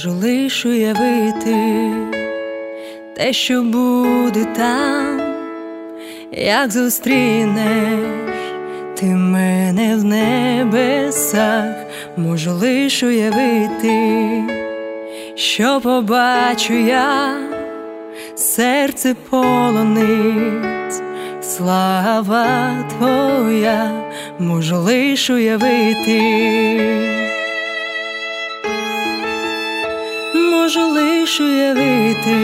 можу лиш уявити те, що буде там, як зустрінеш ти мене в небесах, можу лиш уявити, що побачу я, серце полонить слава твоя, можу лиш уявити, можу лиш уявити,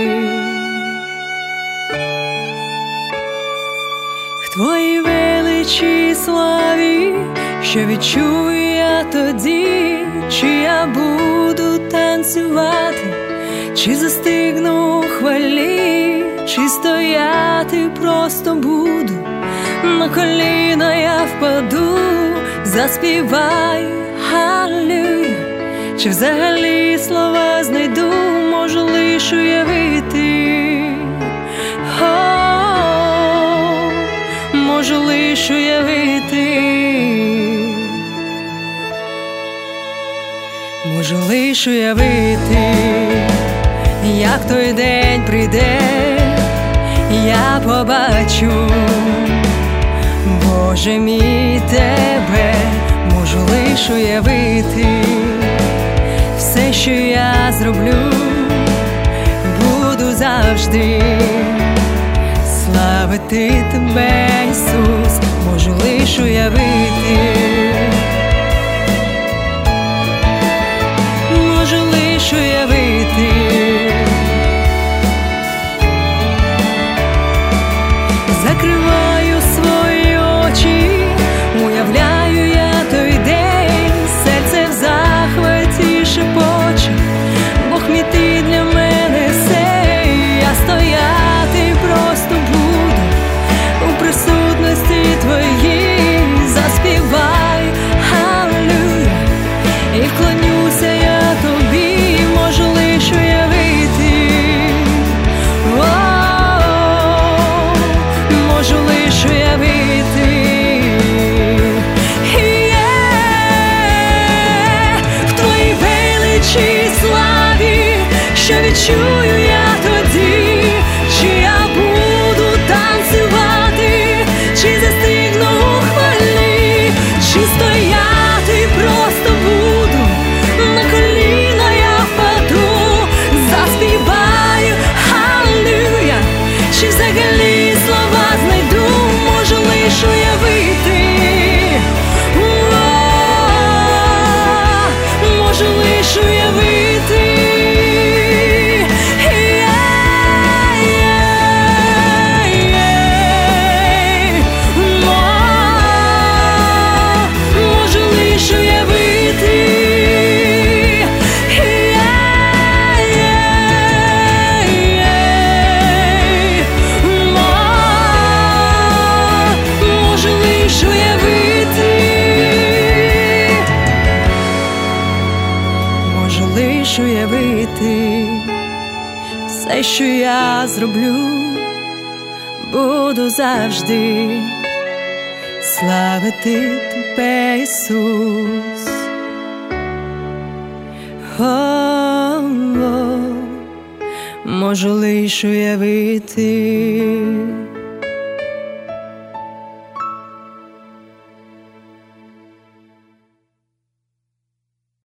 в твоїй величі славі, що відчую я тоді, чи я буду танцювати, чи застигну у хвалі, чи стояти просто буду, на коліна я впаду, заспіваю Алілуя, чи взагалі слова знайду, можу лиш уявити, можу лиш уявити, можу лиш уявити, як той день прийде, я побачу, Боже мій, тебе, можу лиш уявити, все, що я зроблю, буду завжди славити тебе, Ісус, можу лиш уявити, можу лиш уявити, закриваю свої очі, уявляю я той день, серце в захваті шепоче, Бог мій, ти для мене все, я стояти просто буду у присутності твоїй, заспівай Алілуя, і вклонюся я тобі, можу лиш уявити, можу лиш уявити, в твоїй величі славі, що відчую я тоді, чи я буду танцювати, чи застигну у хвалі, чи стояти просто буду, на коліна я впаду, заспіваю Алілуя, чи взагалі слова знайду, можу лиш уявити, можу лиш уявити, можу лиш уявити, можу лиш уявити, можу лиш уявити, все, що я зроблю, буду завжди славити тебе, Ісус. Можу лиш уявити.